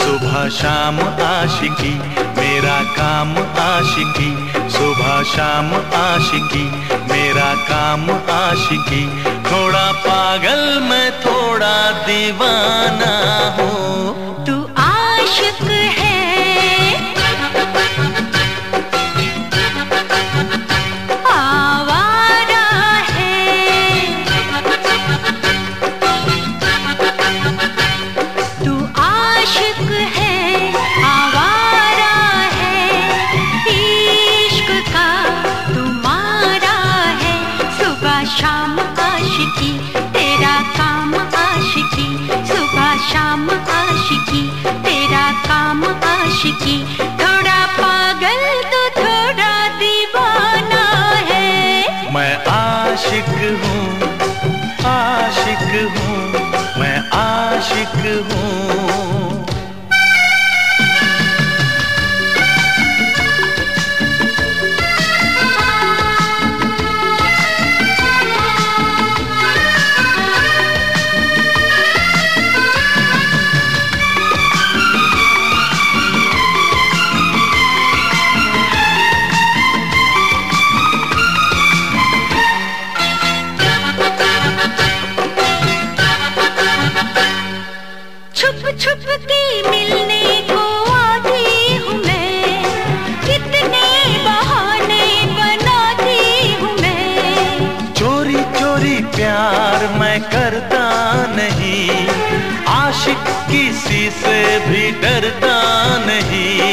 सुबह शाम आशिकी, मेरा काम आशिकी। सुबह शाम आशिकी, मेरा काम आशिकी। थोड़ा पागल मैं थोड़ा दीवाना हूँ। तू आशिक है, आवारा है। तू आशिक है, आवारा है। इश्क का तुम्हारा है। सुबह शाम आशिकी, तेरा काम आशिकी। सुबह शाम आशिकी, तेरा काम आशिकी। थोड़ा पागल तो थोड़ा दीवाना है। मैं आशिक हूँ, आशिक हूँ, मैं आशिक हूँ। छुप छुप के मिलने को आती हूँ मैं, कितने बहाने बनाती हूँ मैं। चोरी चोरी प्यार मैं करता नहीं, आशिक किसी से भी डरता नहीं।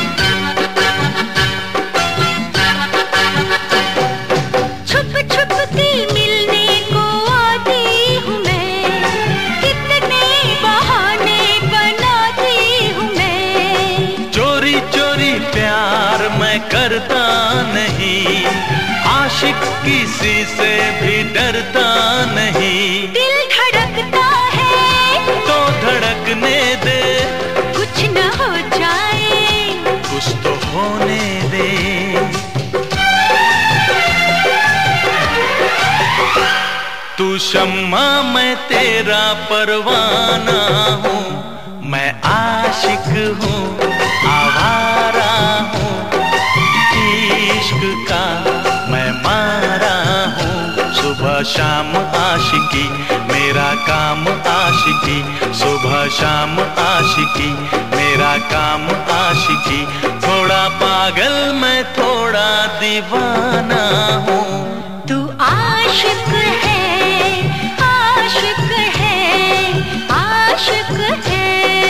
छुप छुप के मिलने को आती हूँ मैं, कितने बहाने बनाती हूँ मैं। चोरी चोरी प्यार मैं करता नहीं, आशिक किसी से भी डरता नहीं। दिल धड़कता है तो धड़कने दे, कुछ न हो जाए, कुछ तो होने दे। तू शम्मा मैं तेरा परवाना हूँ। मैं आशिक हूँ, आवारा हूँ। इश्क का मैं मारा हूँ। सुबह शाम आशिकी, मेरा काम आशिकी। सुबह शाम आशिकी, मेरा काम आशिकी। थोड़ा पागल मैं थोड़ा दीवाना हूँ। तू आशिक है, आशिक है, आशिक है।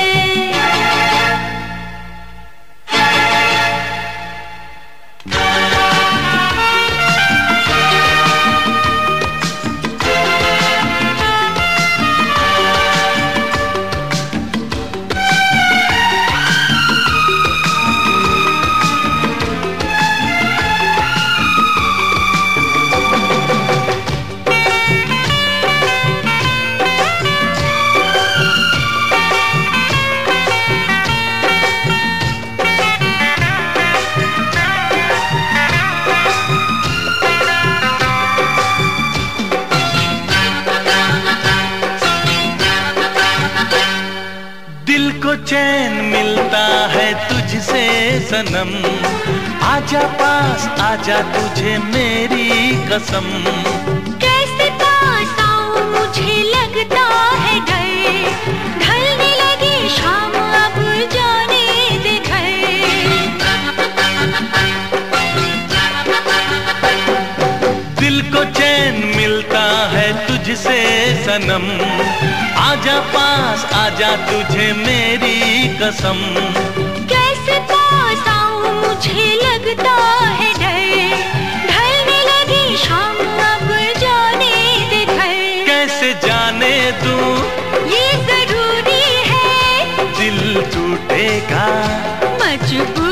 दिल को चैन मिलता है तुझसे सनम। आजा पास आजा, तुझे मेरी कसम। कैसे पास आऊं, मुझे लगता है डर। ढलने लगी शाम, अब जाने दे घर। दिल को चैन मिलता है तुझसे सनम। आजा पास आजा, तुझे मेरी कसम। कैसे पास आऊं, मुझे लगता है डर। ढलने लगी शाम, अब जाने दे घर। कैसे जाने दूं, ये जरूरी है, दिल टूटेगा। मजबूरी